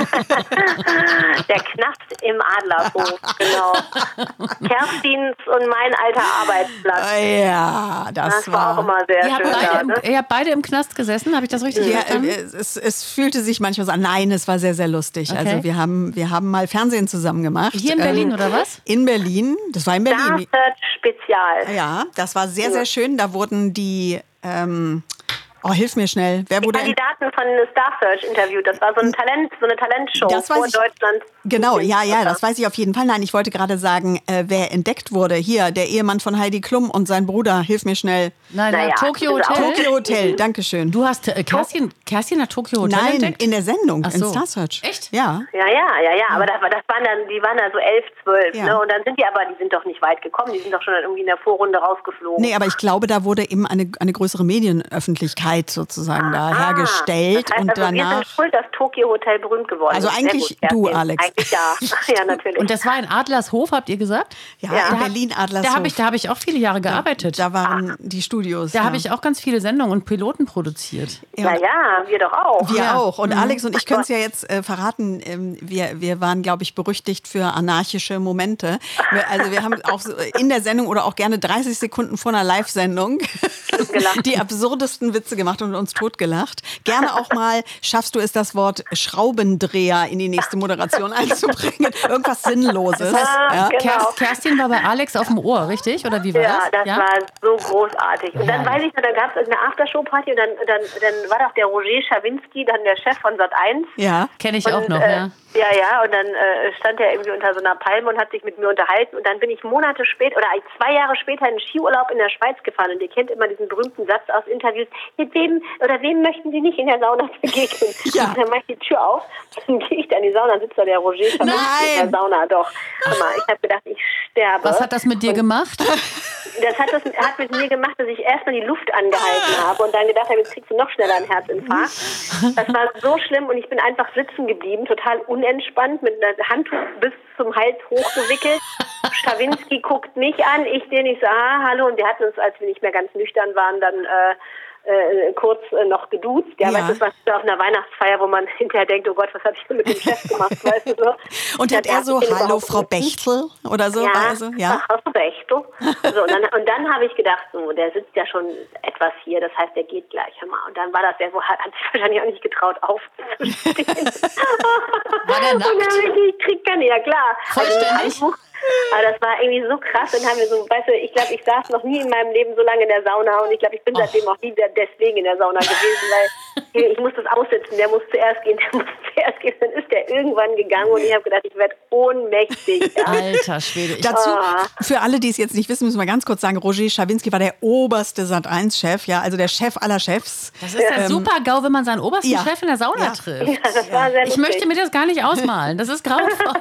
Der Knast im Adlerhof, genau. Kerstins und mein alter Arbeitsplatz. Ja, das Das war auch immer sehr Ihr habt, schön. beide da, im, ne? ihr habt beide im Knast gesessen, habe ich das richtig Ja, verstanden? es fühlte sich manchmal so an. Nein, es war sehr, sehr lustig. Okay. Also wir haben mal Fernsehen zusammen gemacht. Hier in Berlin, oder was? In Berlin. Das war in Berlin. Starsearch Spezial. Ja, das war sehr, sehr schön. Da wurden die, hilf mir schnell. Wer Die wurde Kandidaten von Star Search interviewt. Das war so eine Talentshow Das weiß vor ich. Deutschland. Genau, ja, das weiß ich auf jeden Fall. Nein, ich wollte gerade sagen, wer entdeckt wurde. Hier, der Ehemann von Heidi Klum und sein Bruder, hilf mir schnell. Nein, Naja, Tokyo das ist Hotel. auch- Tokyo Hotel, Dankeschön. Du hast Kerstin hat Tokyo Hotel Nein, entdeckt? in der Sendung, Ach in so. Star Search. Echt? Ja. Ja, aber das waren dann, die waren da so 11, 12, Ja. ne? Und dann sind die doch nicht weit gekommen. Die sind doch schon dann irgendwie in der Vorrunde rausgeflogen. Nee, aber ich glaube, da wurde eben eine größere Medienöffentlichkeit sozusagen da hergestellt. Das heißt, und also wir danach. sind schuld, dass Tokyo Hotel berühmt geworden Also ist. Sehr eigentlich gut, Kerstin. du, Alex. Eigentlich ja. Ja, natürlich. Und das war in Adlershof, habt ihr gesagt? Ja, Ja. in Berlin Adlershof. Da hab ich auch viele Jahre gearbeitet. Da waren die Studios. Da habe ich auch ganz viele Sendungen und Piloten produziert. ja, wir doch auch. Wir Ja. auch. Und Alex und ich können es ja jetzt verraten. Wir waren, glaube ich, berüchtigt für anarchische Momente. Wir haben auch so in der Sendung oder auch gerne 30 Sekunden vor einer Live-Sendung Gelacht. die absurdesten Witze gemacht und uns totgelacht. Gerne auch mal schaffst du es, das Wort Schraubendreher in die nächste Moderation einzubringen. Irgendwas Sinnloses. Ja. Genau. Kerstin war bei Alex auf dem Ohr, richtig? Oder wie war Ja, das? das war so großartig. Und dann weiß ich noch, da gab es eine Aftershow-Party und dann war doch der Roger Roger Schawinski, dann der Chef von Sat.1. Ja, kenne ich auch noch, ja. Ja, und dann stand er irgendwie unter so einer Palme und hat sich mit mir unterhalten. Und dann bin ich Monate später, oder 2 Jahre später in den Skiurlaub in der Schweiz gefahren. Und ihr kennt immer diesen berühmten Satz aus Interviews, mit wem möchten Sie nicht in der Sauna begegnen? Ja. Und dann mache ich die Tür auf, dann gehe ich da in die Sauna, dann sitzt da der Roger Schawinski in der Sauna. Doch, guck mal, ich habe gedacht, ich sterbe. Was hat das mit dir gemacht? Das hat mit mir gemacht, dass ich erstmal die Luft angehalten habe und dann gedacht habe, jetzt kriegst du noch schneller einen Herzinfarkt. Das war so schlimm und ich bin einfach sitzen geblieben, total unentspannt, mit einer Handtuch bis zum Hals hochgewickelt. Schawinski guckt mich an, ich den, ich so, hallo, und wir hatten uns, als wir nicht mehr ganz nüchtern waren, dann kurz noch geduzt. Ja, weißt du, das war auf einer Weihnachtsfeier, wo man hinterher denkt, oh Gott, was habe ich denn mit dem Chef gemacht, weißt du so. Und hat er so, hallo Frau Bechtel oder so? Ja, Frau Bechtel. So, und dann habe ich gedacht, so, der sitzt ja schon etwas hier, das heißt, der geht gleich mal. Und dann war das hat sich wahrscheinlich auch nicht getraut aufzustehen. War der nackt? Und dann habe ich gekriegt, ja klar. Vollständig? Aber das war irgendwie so krass. Dann haben wir so, weißt du, ich glaube, ich saß noch nie in meinem Leben so lange in der Sauna und ich glaube, ich bin seitdem auch nie deswegen in der Sauna gewesen, weil ich muss das aussitzen. Der muss zuerst gehen, Dann ist der irgendwann gegangen und ich habe gedacht, ich werde ohnmächtig. Ja. Alter Schwede. Dazu, für alle, die es jetzt nicht wissen, müssen wir ganz kurz sagen, Roger Schawinski war der oberste Sat.1-Chef, ja, also der Chef aller Chefs. Das ist ja super GAU, wenn man seinen obersten Chef in der Sauna trifft. Ja, das war sehr lustig. Ich möchte mir das gar nicht ausmalen. Das ist grauenvoll.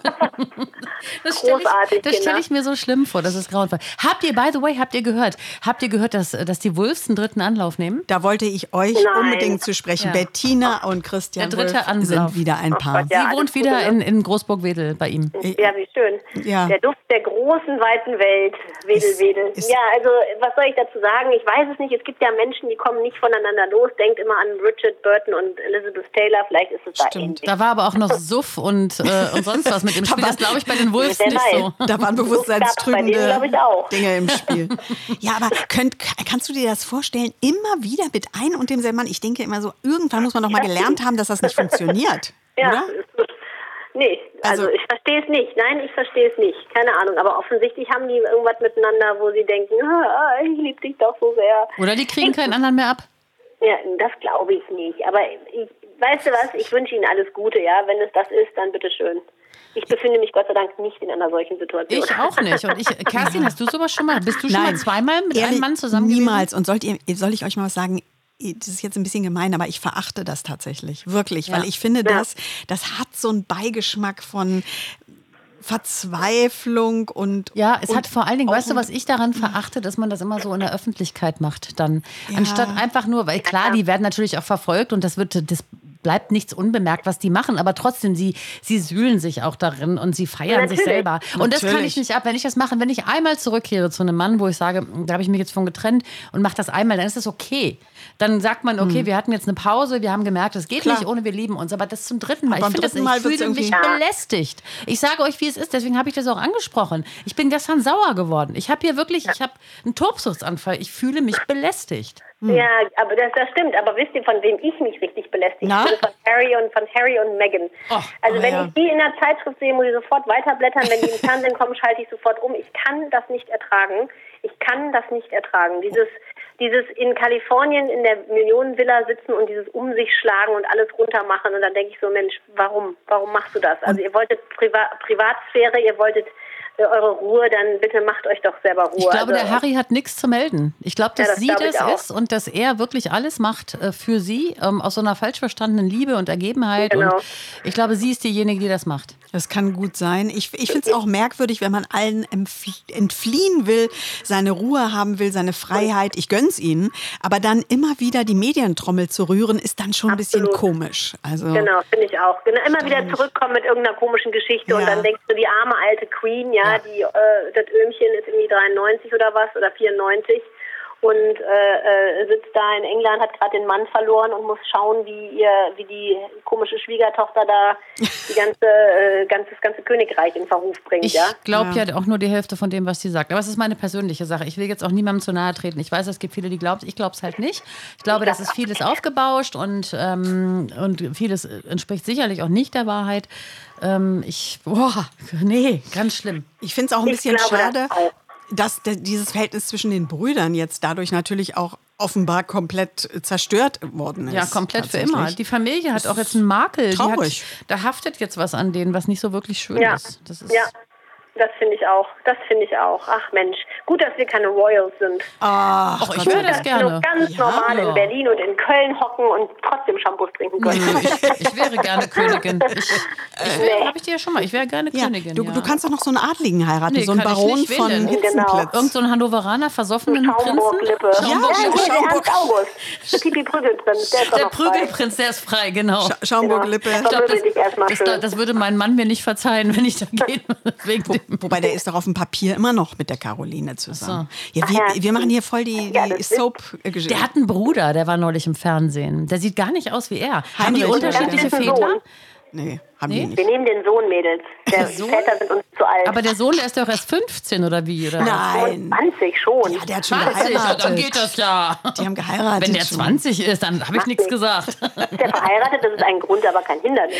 Das stelle ich mir so schlimm vor. Das ist grauenvoll. Habt ihr gehört, dass die Wolves einen dritten Anlauf nehmen? Da wollte ich euch unbedingt zu sprechen. Ja. Bettina und Christian Wolf sind wieder ein Paar. Sie wohnt wieder in Großburg-Wedel bei ihm. Ja, wie schön. Ja. Der Duft der großen, weiten Welt. Wedel. Ja, also was soll ich dazu sagen? Ich weiß es nicht. Es gibt ja Menschen, die kommen nicht voneinander los. Denkt immer an Richard Burton und Elizabeth Taylor. Vielleicht ist es da ähnlich. Da war aber auch noch Suff und sonst was mit im Spiel. Das glaube ich bei den Wolves nicht so. Da waren bewusstseinstrübende Dinge im Spiel. Ja, aber kannst du dir das vorstellen? Immer wieder mit ein und demselben Mann? Ich denke immer so, irgendwann muss man doch mal gelernt haben, dass das nicht funktioniert. Ja, oder? Nee, also ich verstehe es nicht. Nein, ich verstehe es nicht. Keine Ahnung, aber offensichtlich haben die irgendwas miteinander, wo sie denken, ich liebe dich doch so sehr. Oder die kriegen keinen anderen mehr ab. Ja, das glaube ich nicht. Aber weißt du was, ich wünsche Ihnen alles Gute, ja. Wenn es das ist, dann bitteschön. Ich befinde mich Gott sei Dank nicht in einer solchen Situation. Ich auch nicht. Und Kerstin, hast du sowas schon mal? Bist du schon mal zweimal mit einem Mann zusammen gewesen? Niemals. Und soll ich euch mal was sagen? Das ist jetzt ein bisschen gemein, aber ich verachte das tatsächlich. Wirklich. Weil ich finde, das hat so einen Beigeschmack von Verzweiflung und... Ja, es hat vor allen Dingen, weißt du, was ich daran verachte, dass man das immer so in der Öffentlichkeit macht dann. Ja. Anstatt einfach nur, weil klar, die werden natürlich auch verfolgt und das bleibt nichts unbemerkt, was die machen, aber trotzdem, sie sühlen sich auch darin und sie feiern sich selber. Und das kann ich nicht ab, wenn ich das mache. Wenn ich einmal zurückkehre zu einem Mann, wo ich sage, da habe ich mich jetzt von getrennt und mache das einmal, dann ist das okay. Dann sagt man, okay, wir hatten jetzt eine Pause, wir haben gemerkt, es geht nicht ohne, wir lieben uns. Aber das zum dritten Mal. Ich fühle mich belästigt. Ich sage euch, wie es ist, deswegen habe ich das auch angesprochen. Ich bin gestern sauer geworden. Ich habe einen Tobsuchtsanfall. Ich fühle mich belästigt. Ja, aber das stimmt. Aber wisst ihr, von wem ich mich richtig belästigt bin? Von Harry und Meghan. Also wenn ich die in der Zeitschrift sehe, muss ich sofort weiterblättern. Wenn die im Fernsehen kommen, schalte ich sofort um. Ich kann das nicht ertragen. Dieses in Kalifornien in der Millionenvilla sitzen und dieses um sich schlagen und alles runtermachen. Und dann denke ich so, Mensch, warum machst du das? Also ihr wolltet Privatsphäre, ihr wolltet eure Ruhe, dann bitte macht euch doch selber Ruhe. Ich glaube, der Harry hat nichts zu melden. Ich glaube, dass sie das ist und dass er wirklich alles macht für sie, aus so einer falsch verstandenen Liebe und Ergebenheit. Genau. Und ich glaube, sie ist diejenige, die das macht. Das kann gut sein. Ich finde es auch merkwürdig, wenn man allen entfliehen will, seine Ruhe haben will, seine Freiheit. Ich gönn's ihnen. Aber dann immer wieder die Medientrommel zu rühren, ist dann schon ein bisschen komisch. Also, genau, finde ich auch. Genau, immer wieder zurückkommen mit irgendeiner komischen Geschichte und dann denkst du, die arme alte Queen, die das Öhmchen ist irgendwie 93 oder was oder 94 und sitzt da in England, hat gerade den Mann verloren und muss schauen, wie die komische Schwiegertochter da das ganze Königreich in Verruf bringt. Ich glaube ja auch nur die Hälfte von dem, was sie sagt. Aber es ist meine persönliche Sache. Ich will jetzt auch niemandem zu nahe treten. Ich weiß, es gibt viele, die glauben, ich glaube es halt nicht. Ich glaube, das ist vieles aufgebauscht und vieles entspricht sicherlich auch nicht der Wahrheit. Ganz schlimm. Ich finde es auch ein bisschen schade, dass dieses Verhältnis zwischen den Brüdern jetzt dadurch natürlich auch offenbar komplett zerstört worden ist. Ja, komplett für immer. Die Familie hat auch jetzt einen Makel. Traurig. Da haftet jetzt was an denen, was nicht so wirklich schön ist. Das ist. Ja. Das finde ich auch. Ach Mensch, gut, dass wir keine Royals sind. Ach, ich wäre das gerne. Nur ganz normal in Berlin und in Köln hocken und trotzdem Shampoos trinken können. Ich wäre gerne Königin. Habe ich dir ja schon mal. Ich wäre gerne Königin. Du kannst doch noch so einen Adligen heiraten, so einen kann ich Baron nicht. von Wen denn? Hitzenplitz. Irgend so ein Hannoveraner versoffenen Prinzen. Schaumburg-Lippe. Der Ernst August. Pipi Prügelprinz, der ist Der doch noch frei. Prügelprinz, der ist frei, genau. Schaumburg-Lippe. Das würde mein Mann mir nicht verzeihen, wenn ich da gehe. Wobei, der ist doch auf dem Papier immer noch mit der Caroline zusammen. Ja, wir machen hier voll die Soap-Geschichte. Der hat einen Bruder, der war neulich im Fernsehen. Der sieht gar nicht aus wie er. Haben die unterschiedliche Väter? Nee, haben die nicht. Wir nehmen den Sohn, Mädels. Die Väter sind uns zu alt. Aber der Sohn, der ist doch erst 15 oder wie? Oder? Nein. 20 schon. Ja, der hat schon 20, geheiratet. dann geht das ja. Die haben geheiratet. Wenn der 20 ist, dann habe ich nichts gesagt. Ist der verheiratet? Das ist ein Grund, aber kein Hindernis.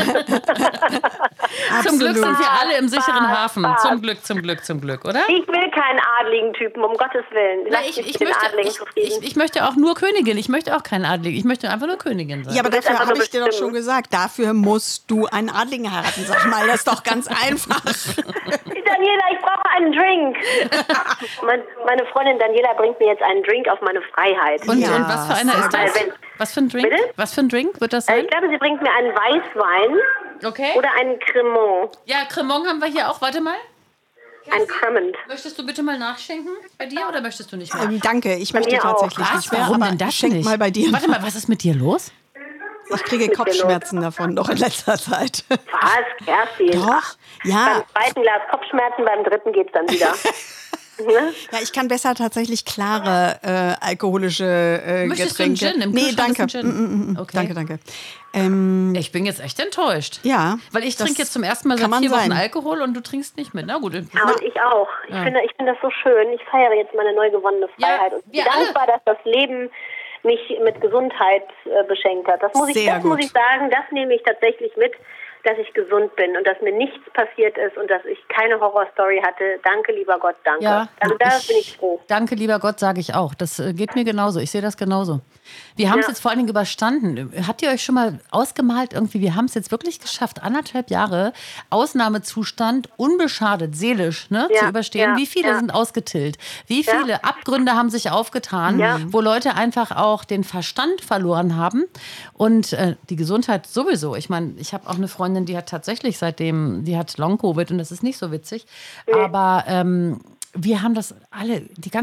Zum Glück sind wir alle im sicheren Hafen. Zum Glück, oder? Ich will keinen adligen Typen, um Gottes Willen. Na, Lass mich mit den Adligen zufrieden. ich möchte auch nur Königin. Ich möchte auch keinen Adligen. Ich möchte einfach nur Königin sein. Ja, aber dafür einfach habe nur ich dir doch bestimmen. schon gesagt, dafür musst du einen Adligen heiraten. Sag mal, das ist doch ganz einfach. Daniela, ich brauche einen Drink. Meine Freundin Daniela bringt mir jetzt einen Drink auf meine Freiheit. Und was für einer ist das? Was für ein Drink? Bitte? Was für ein Drink wird das sein? Ich glaube, sie bringt mir einen Weißwein Okay. oder einen Cremant. Ja, Cremant haben wir hier auch. Warte mal. Ein Cremant. Möchtest du bitte mal nachschenken bei dir oder möchtest du nicht mehr? Danke, ich möchte mir auch. tatsächlich nicht mehr. Warum aber denn das schenk nicht? mal bei dir. Warte mal, was ist mit dir los? Ich kriege Kopfschmerzen davon doch in letzter Zeit. Was, Kerstin? Doch, ja. Beim zweiten Glas Kopfschmerzen, beim dritten geht's dann wieder. Ne? Ja, ich kann besser tatsächlich klare alkoholische Möchtest du einen Getränke. Gin? Im Nee, Kühlschrank danke. ist ein Gin. Okay. Danke. Ich bin jetzt echt enttäuscht. Ja. Weil ich das trinke jetzt zum ersten Mal kann seit man 4 Wochen sein. Alkohol und du trinkst nicht mit. Na gut. Ja, und ich auch. Ich finde das so schön. Ich feiere jetzt meine neu gewonnene Freiheit. Und bin wir alle. dankbar, dass das Leben mich mit Gesundheit beschenkt hat. Das muss ich sagen, das nehme ich tatsächlich mit, dass ich gesund bin und dass mir nichts passiert ist und dass ich keine Horrorstory hatte. Danke, lieber Gott, danke. Ja, also da bin ich froh. Danke, lieber Gott, sage ich auch. Das geht mir genauso. Ich sehe das genauso. Wir haben es jetzt vor allen Dingen überstanden. Habt ihr euch schon mal ausgemalt irgendwie, wir haben es jetzt wirklich geschafft, 1,5 Jahre Ausnahmezustand, unbeschadet, seelisch zu überstehen. Wie viele sind ausgetillt? Wie viele Abgründe haben sich aufgetan, wo Leute einfach auch den Verstand verloren haben und die Gesundheit sowieso. Ich meine, ich habe auch eine Freundin, die hat tatsächlich seitdem, die hat Long-Covid und das ist nicht so witzig, aber wir haben das alle,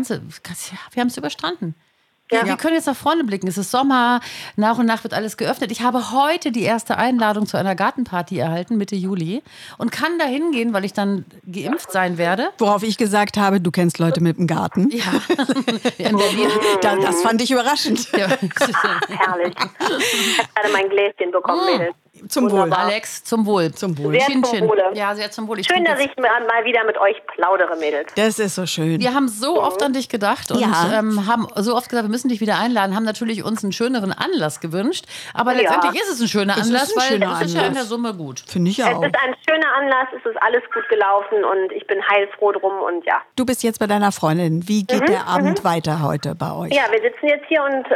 wir haben es überstanden. Ja, wir können jetzt nach vorne blicken. Es ist Sommer, nach und nach wird alles geöffnet. Ich habe heute die erste Einladung zu einer Gartenparty erhalten, Mitte Juli. Und kann da hingehen, weil ich dann geimpft sein werde. Worauf ich gesagt habe, du kennst Leute mit dem Garten. Ja, in Berlin. Das fand ich überraschend. Ja. Herrlich. Ich habe gerade mein Gläschen bekommen, Mädels. Zum Wohl. Alex, zum Wohl. Zum Wohl. Sehr Chin, zum Chin. Wohle. Ja, sehr zum Wohl. Schön, dass ich mal wieder mit euch plaudere, Mädels. Das ist so schön. Wir haben so oft an dich gedacht und haben so oft gesagt, wir müssen dich wieder einladen, haben natürlich uns einen schöneren Anlass gewünscht. Aber letztendlich ist es ein schöner Anlass, weil es ist ja in der Summe gut. Finde ich auch. Es ist ein schöner Anlass, es ist alles gut gelaufen und ich bin heilfroh drum und ja. Du bist jetzt bei deiner Freundin. Wie geht der Abend weiter heute bei euch? Ja, wir sitzen jetzt hier und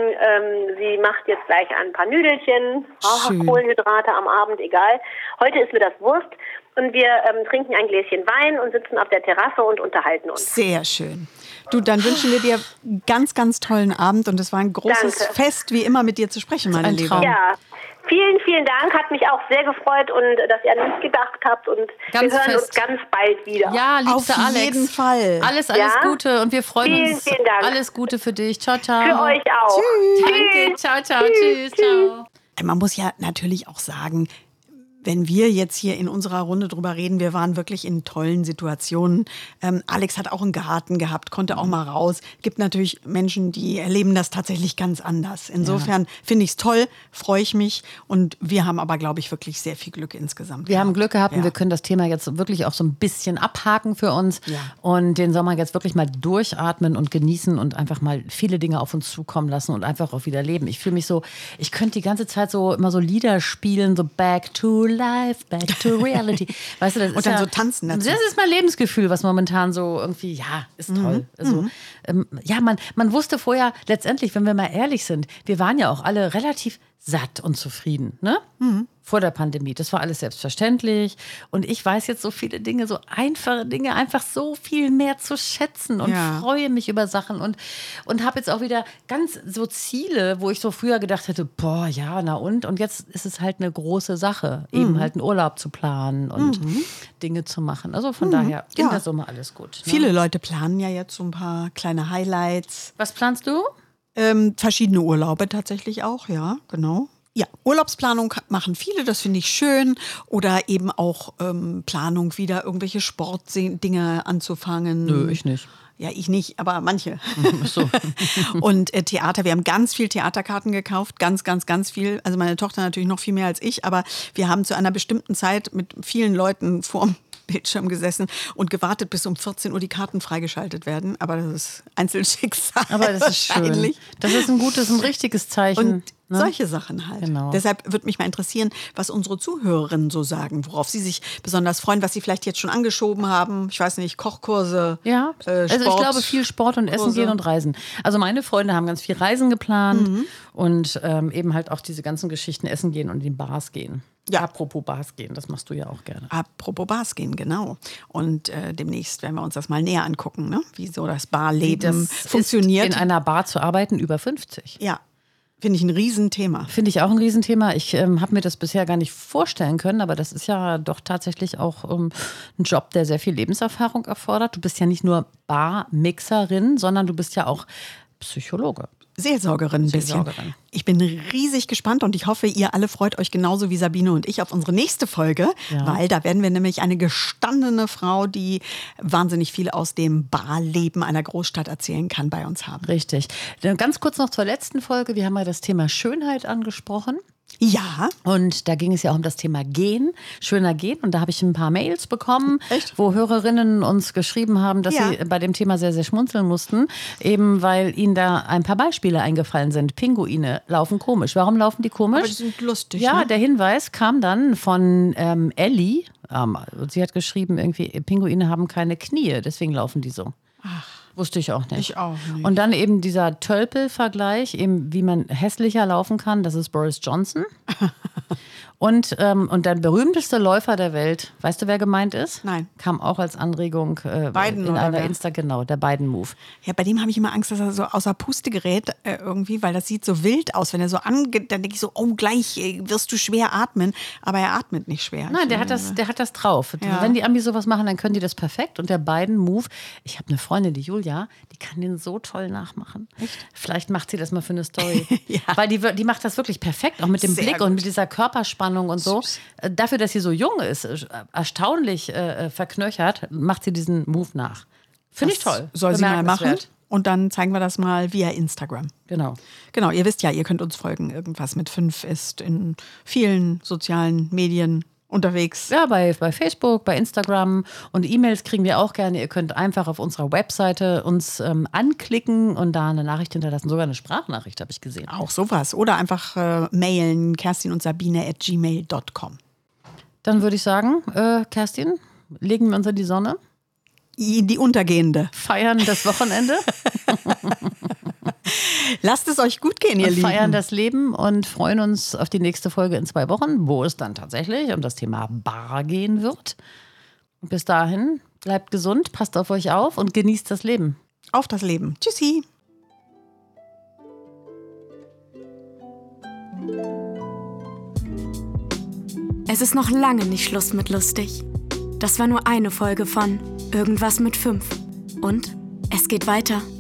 sie macht jetzt gleich ein paar Nüdelchen, Kohlenhydrate am Abend, egal. Heute ist mir das Wurst und wir trinken ein Gläschen Wein und sitzen auf der Terrasse und unterhalten uns. Sehr schön. Du, dann wünschen wir dir einen ganz, ganz tollen Abend und es war ein großes Fest, wie immer mit dir zu sprechen, meine Liebe. Ja, vielen, vielen Dank. Hat mich auch sehr gefreut und dass ihr an mich gedacht habt und wir hören uns ganz bald wieder. Ja, liebster Auf Alex. jeden Fall. Alles Gute und wir freuen uns. Vielen Dank. Alles Gute für dich. Ciao, ciao. Für euch auch. Tschüss. Danke. Ciao, ciao. Tschüss. Ciao. Man muss ja natürlich auch sagen, wenn wir jetzt hier in unserer Runde drüber reden, wir waren wirklich in tollen Situationen. Alex hat auch einen Garten gehabt, konnte auch mal raus. Gibt natürlich Menschen, die erleben das tatsächlich ganz anders. Insofern finde ich es toll, freue ich mich. Und wir haben aber, glaube ich, wirklich sehr viel Glück insgesamt. Wir haben Glück gehabt und wir können das Thema jetzt wirklich auch so ein bisschen abhaken für uns und den Sommer jetzt wirklich mal durchatmen und genießen und einfach mal viele Dinge auf uns zukommen lassen und einfach auch wieder leben. Ich fühle mich so, ich könnte die ganze Zeit so immer so Lieder spielen, so Back to life, back to reality. Weißt du, das Und ist dann ja, so tanzen dazu. Das ist mein Lebensgefühl, was momentan so irgendwie, ja, ist toll. Also, ja, man wusste vorher, letztendlich, wenn wir mal ehrlich sind, wir waren ja auch alle relativ satt und zufrieden, ne? Vor der Pandemie. Das war alles selbstverständlich. Und ich weiß jetzt so viele Dinge, so einfache Dinge, einfach so viel mehr zu schätzen und freue mich über Sachen und habe jetzt auch wieder ganz so Ziele, wo ich so früher gedacht hätte, boah, ja, na und? Und jetzt ist es halt eine große Sache, eben halt einen Urlaub zu planen und Dinge zu machen. Also von daher, in der Summe alles gut. Ne? Viele Leute planen ja jetzt so ein paar kleine Highlights. Was planst du? Verschiedene Urlaube tatsächlich auch, ja, genau. Ja, Urlaubsplanung machen viele, das finde ich schön. Oder eben auch Planung, wieder irgendwelche Sportdinge anzufangen. Nö, ich nicht. Ja, ich nicht, aber manche. So. Und Theater, wir haben ganz viel Theaterkarten gekauft, ganz, ganz, ganz viel. Also meine Tochter natürlich noch viel mehr als ich, aber wir haben zu einer bestimmten Zeit mit vielen Leuten vorm Bildschirm gesessen und gewartet, bis um 14 Uhr die Karten freigeschaltet werden. Aber das ist Einzelschicksal. Aber das ist schön. Das ist ein richtiges Zeichen. Und solche Sachen halt. Genau. Deshalb würde mich mal interessieren, was unsere Zuhörerinnen so sagen, worauf sie sich besonders freuen, was sie vielleicht jetzt schon angeschoben haben. Ich weiß nicht, Kochkurse, Ja, Sport. also ich glaube viel Sport und Essen gehen und Reisen. Also meine Freunde haben ganz viel Reisen geplant und eben halt auch diese ganzen Geschichten Essen gehen und in Bars gehen. Ja. Apropos Bars gehen, das machst du ja auch gerne. Apropos Bars gehen, genau. Und demnächst werden wir uns das mal näher angucken, ne? Wie so das Barleben funktioniert. In einer Bar zu arbeiten über 50. Ja, finde ich ein Riesenthema. Finde ich auch ein Riesenthema. Ich habe mir das bisher gar nicht vorstellen können, aber das ist ja doch tatsächlich auch ein Job, der sehr viel Lebenserfahrung erfordert. Du bist ja nicht nur Barmixerin, sondern du bist ja auch Psychologe. Seelsorgerin ein bisschen. Ich bin riesig gespannt und ich hoffe, ihr alle freut euch genauso wie Sabine und ich auf unsere nächste Folge, weil da werden wir nämlich eine gestandene Frau, die wahnsinnig viel aus dem Barleben einer Großstadt erzählen kann, bei uns haben. Richtig. Ganz kurz noch zur letzten Folge. Wir haben ja das Thema Schönheit angesprochen. Ja. Und da ging es ja auch um das Thema Gehen, schöner Gehen. Und da habe ich ein paar Mails bekommen, wo Hörerinnen uns geschrieben haben, dass sie bei dem Thema sehr, sehr schmunzeln mussten. Eben weil ihnen da ein paar Beispiele eingefallen sind. Pinguine laufen komisch. Warum laufen die komisch? Aber die sind lustig. Ja, ne? der Hinweis kam dann von Ellie. Sie hat geschrieben, irgendwie, Pinguine haben keine Knie, deswegen laufen die so. Ach. Wusste ich auch nicht. Ich auch nicht. Und dann eben dieser Tölpel-Vergleich, eben wie man hässlicher laufen kann, das ist Boris Johnson. Und der berühmteste Läufer der Welt, weißt du, wer gemeint ist? Nein. Kam auch als Anregung Biden in oder einer wer? Genau, der Biden-Move. Ja, bei dem habe ich immer Angst, dass er so außer Puste gerät irgendwie, weil das sieht so wild aus. Wenn er so angeht, dann denke ich so, oh, gleich wirst du schwer atmen. Aber er atmet nicht schwer. Nein, der hat das drauf. Ja. Wenn die Amis sowas machen, dann können die das perfekt. Und der Biden-Move, ich habe eine Freundin, die Julia, die kann den so toll nachmachen. Echt? Vielleicht macht sie das mal für eine Story. Ja. Weil die macht das wirklich perfekt, auch mit dem Sehr Blick gut. und mit dieser Körperspannung und so. Süß. Dafür, dass sie so jung ist, erstaunlich verknöchert, macht sie diesen Move nach. Finde ich toll. Soll sie mal machen. Bemerkenswert. Und dann zeigen wir das mal via Instagram. Genau. Genau, ihr wisst ja, ihr könnt uns folgen. Irgendwas mit 5 ist in vielen sozialen Medien unterwegs. Ja, bei Facebook, bei Instagram und E-Mails kriegen wir auch gerne. Ihr könnt einfach auf unserer Webseite uns anklicken und da eine Nachricht hinterlassen. Sogar eine Sprachnachricht habe ich gesehen. Auch sowas. Oder einfach mailen kerstin-und-sabine@gmail.com. Dann würde ich sagen, Kerstin, legen wir uns in die Sonne, Die untergehende. feiern das Wochenende, Lasst es euch gut gehen, ihr Lieben. feiern das Leben und freuen uns auf die nächste Folge in 2 Wochen, wo es dann tatsächlich um das Thema Bar gehen wird. Und bis dahin, bleibt gesund, passt auf euch auf und genießt das Leben. Auf das Leben. Tschüssi. Es ist noch lange nicht Schluss mit lustig. Das war nur eine Folge von Irgendwas mit 5. Und es geht weiter.